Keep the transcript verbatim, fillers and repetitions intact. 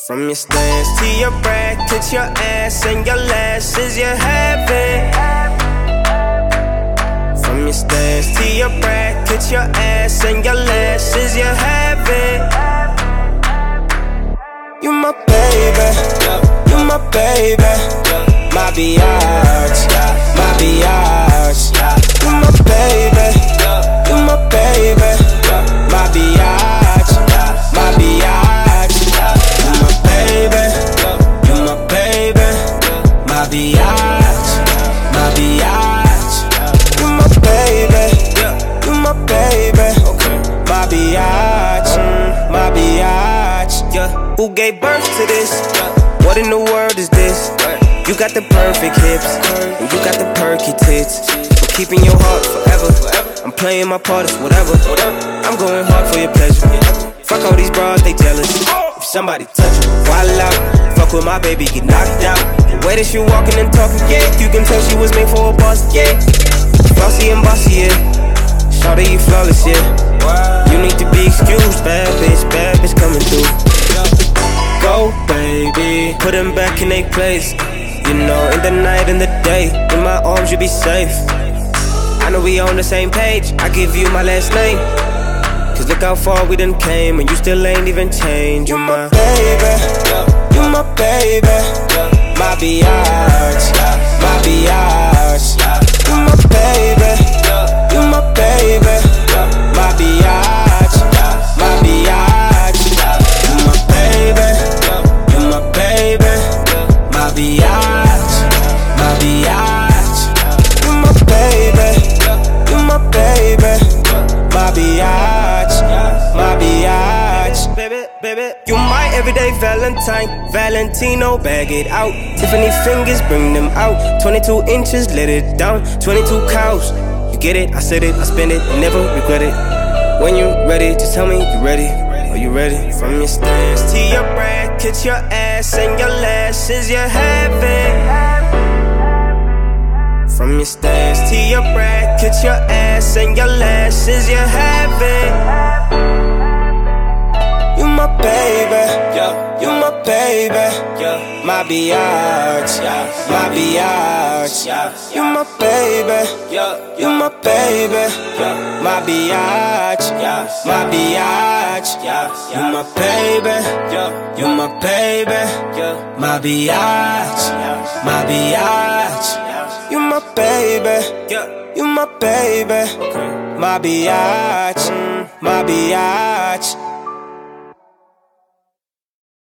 From your stance to your brackets, your ass and your lashes, you have it. From your stance to your brackets, your ass and your lashes, you have it. You my baby, you my baby, my biatch, my biatch. You my baby, you my baby, my biatch, my biatch. You my baby, you my baby, my biatch, my biatch. You my baby, you my baby, my biatch, my biatch. Yeah. Who gave birth to this? What in the world is this? You got the perfect hips, and you got the perky tits. I'm keeping your heart forever. I'm playing my part, it's whatever. I'm going hard for your pleasure. Fuck all these bras, they jealous. If somebody touch you, wild out. Fuck with my baby, get knocked out. The way that she walking and talking, yeah, you can tell she was made for a boss, yeah. Flossy and bossy, yeah. Shawty, you flawless, yeah. You need to be excused, bad bitch, bad bitch coming through. Go, baby, put them back in their place. You know, in the night and the day, in my arms you be safe. I know we on the same page, I give you my last name. Cause look how far we done came, and you still ain't even changed. You my baby, you my baby, my biatch, my biatch. You my baby, you my baby, my biatch, my biatch. You my baby, you my baby, my biatch, my biatch. You my baby, you my baby, my biatch, my biatch. Baby, baby, you my everyday Valentine, Valentino, bag it out. Tiffany fingers, bring them out. twenty-two inches, let it down. twenty-two cows, you get it, I said it, I spend it, and never regret it. When you ready, just tell me you ready. Are you ready? From your stance to your brackets, your ass and your lashes, you have it. From your stance to your brackets, your ass and your lashes, you have it. You my baby, you my baby, my biatch, my biatch. You my baby, you my baby, my biatch, my biatch. You my baby, you my baby, my biatch, my biatch. You my baby, you my baby, my biatch, my biatch.